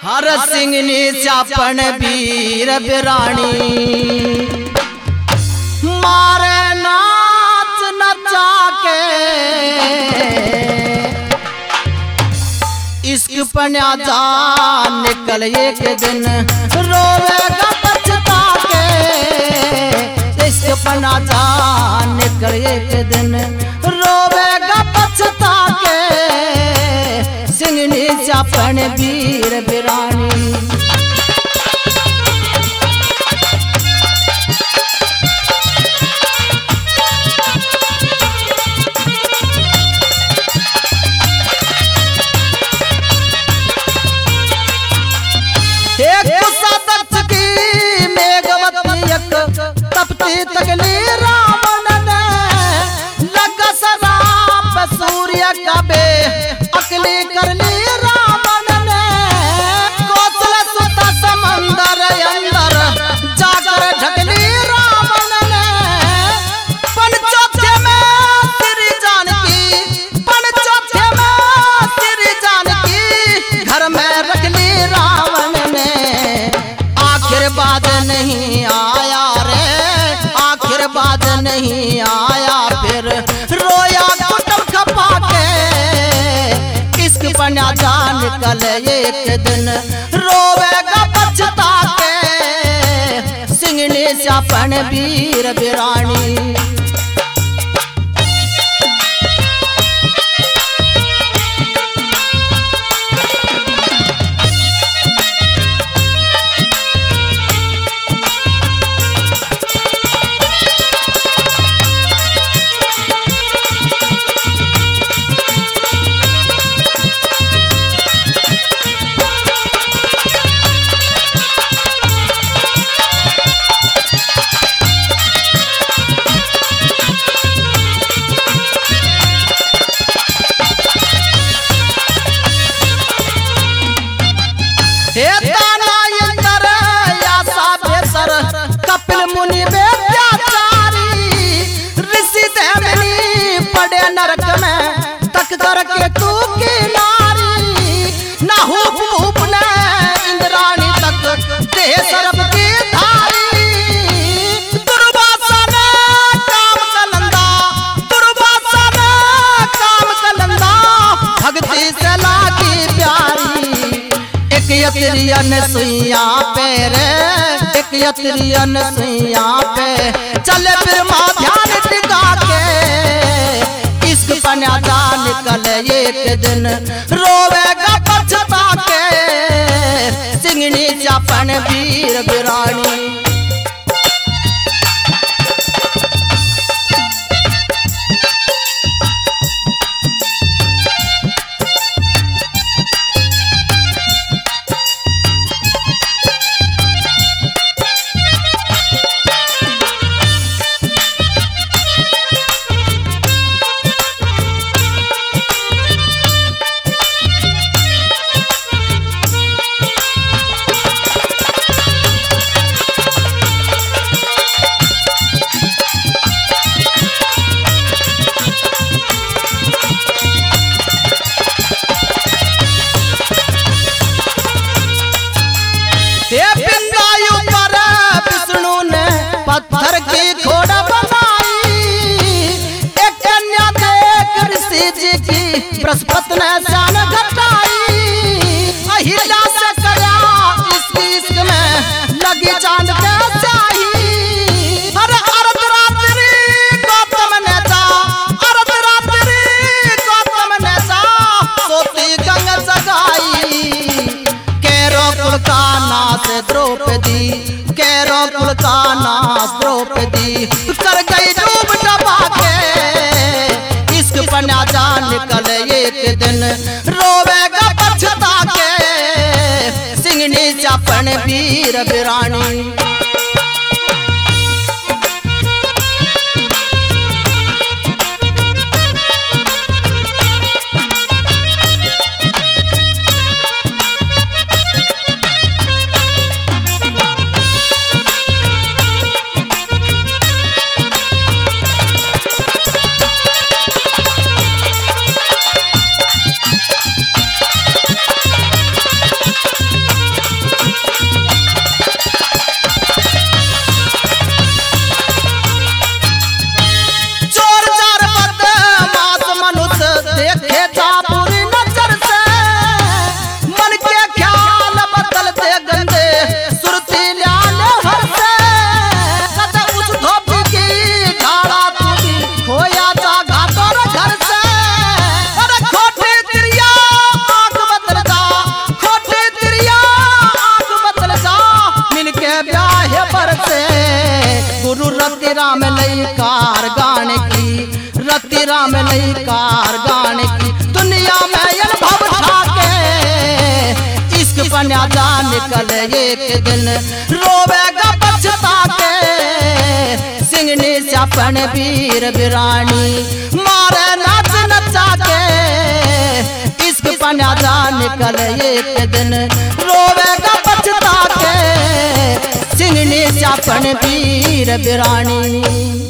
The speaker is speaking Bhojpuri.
हर सिंगनी चापन वीर बिरानी मारे नाच नचा के इश्क पन्या जा निकल एक दिन रोवेगा पछता के इश्क पन्या जा निकल एक दिन रोवेगा पछता के सिंगनी चापन वीर बिरानी तपती तगली रावण ने लगा शराब सूर्य कबे अकली करली रावण ने कोसल सुता समंदर अंदर जाकर ढकली रावण ने पंचोखे में श्री जानकी पंचोखे में श्री जानकी घर में रखली रावण ने आखिर बाद नहीं आया बाद नहीं आया फिर रोया कुटुम खपा के इश्क पन्या जा निकल एक दिन रोवेगा पछता के सिंगनी चापन वीर बिरानी कपिल मुनि बेचारी ऋषि देवनी पड़े नरक में तक करके तू की नारी ना हुप ने इंद्राणी तक दे सर्प की धारी दुर्वासा ने काम कलंदा दुर्वासा ने काम कलंदा भक्ति से लागी प्यारी एक यत्रियन सुइया पेरे यत्रियन सुइया पे चले फिर माँ ध्यान टिका के इश्क पन्या जा निकल एक दिन रोवेगा पछता के सिंगनी चापन वीर बिरानी पत्थर की घोड़ा बनाई एक कन्या देख ऋषि जी की बृहस्पति ने शान घटाई अहिल्या से करया इश्क में लगी चांद के स्याही हर अर्धरात्रि गौतम ने जा अर्धरात्रि गौतम ने जा सोती गंगा जगाई केरो कुल का नाश द्रौपदी केरो कुल का नाश द्रौपदी कर गई डूब डबा के इश्क पन्या जा निकल एक दिन रोवेगा पछता के सिंगनी चापन वीर बिरानी राम नहीं कार गाने की दुनिया में अनुभव ठाके इश्क पन्या जा निकल एक दिन रोवेगा पछता के सिंगनी स्यापन वीर बिरानी मारे नाच नचा के इश्क पन्या जा निकल एक दिन रोवेगा पछता के सिंगनी स्यापन वीर बिरानी।